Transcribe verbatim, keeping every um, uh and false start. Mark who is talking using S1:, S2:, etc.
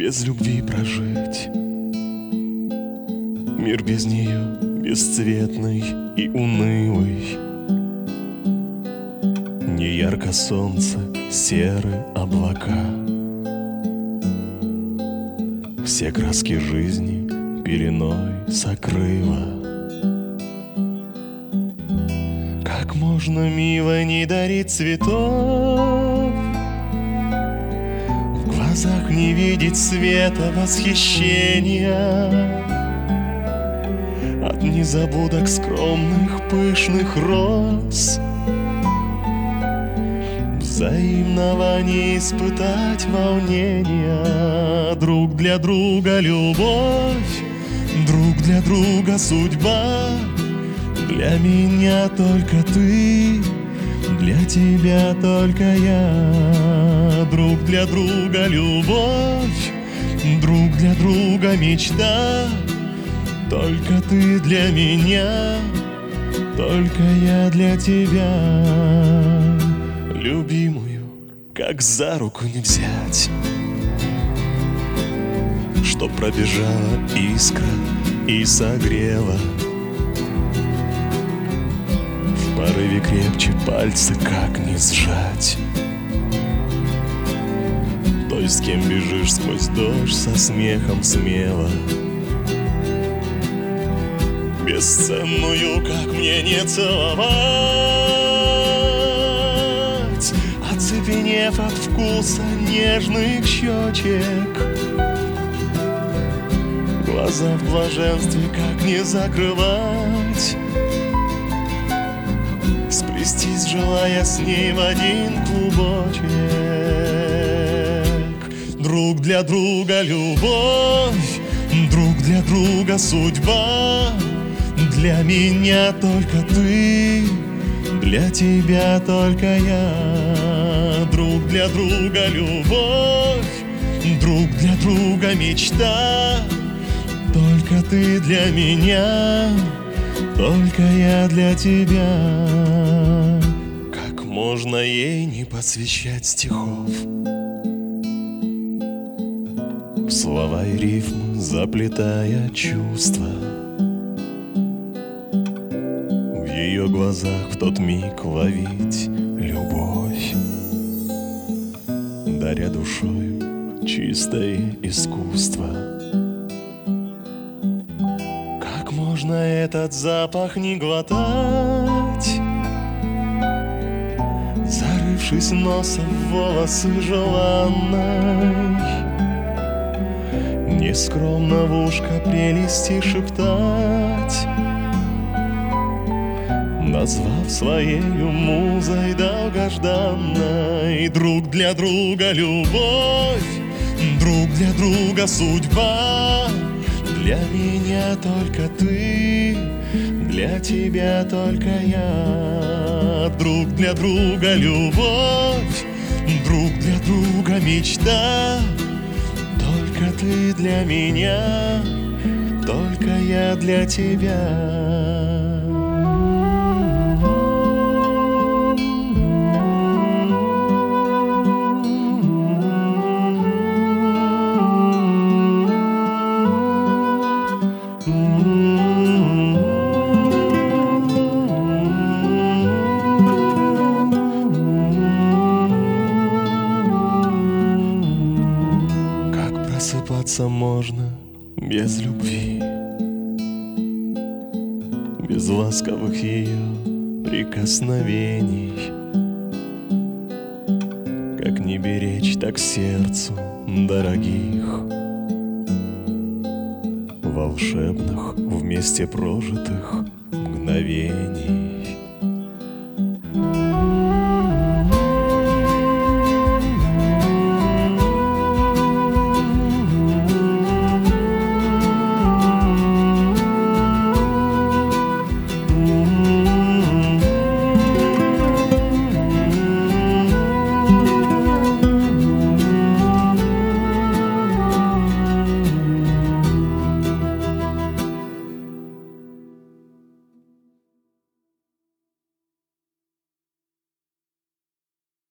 S1: без любви прожить? Мир без нее бесцветный и унылый. Не ярко солнце, серы облака. Все краски жизни пеленой сокрыла. Как можно мило не дарить цветов, в глазах не видеть света восхищения от незабудок скромных пышных роз. Взаимного не испытать волнения. Друг для друга любовь, друг для друга судьба. Для меня только ты, для тебя только я. Друг для друга любовь, друг для друга мечта. Только ты для меня, только я для тебя. Любимую, как за руку не взять, что пробежала искра и согрела. В порыве крепче пальцы как не сжать. Той, с кем бежишь сквозь дождь со смехом смело. Бесценную, как мне не целовать, оцепенев от вкуса нежных щечек. Глаза в блаженстве как не закрывать, сплестись, желая с ней в один клубочек. Друг для друга любовь, друг для друга судьба. Для меня только ты, для тебя только я. Друг для друга любовь, друг для друга мечта. Только ты для меня, только я для тебя. Как можно ей не посвящать стихов, слова и рифмы заплетая чувства. В ее глазах в тот миг ловить любовь, даря душой чистое искусство. Как можно этот запах не глотать, зарывшись носом в волосы желанной, нескромно в ушко прелести шептать, назвав своею музой долгожданной. Друг для друга любовь, друг для друга судьба. Для меня только ты, для тебя только я. Друг для друга любовь, друг для друга мечта. Только ты для меня, только я для тебя. Просыпаться можно без любви, без ласковых ее прикосновений. Как не беречь так сердцу дорогих, волшебных вместе прожитых мгновений.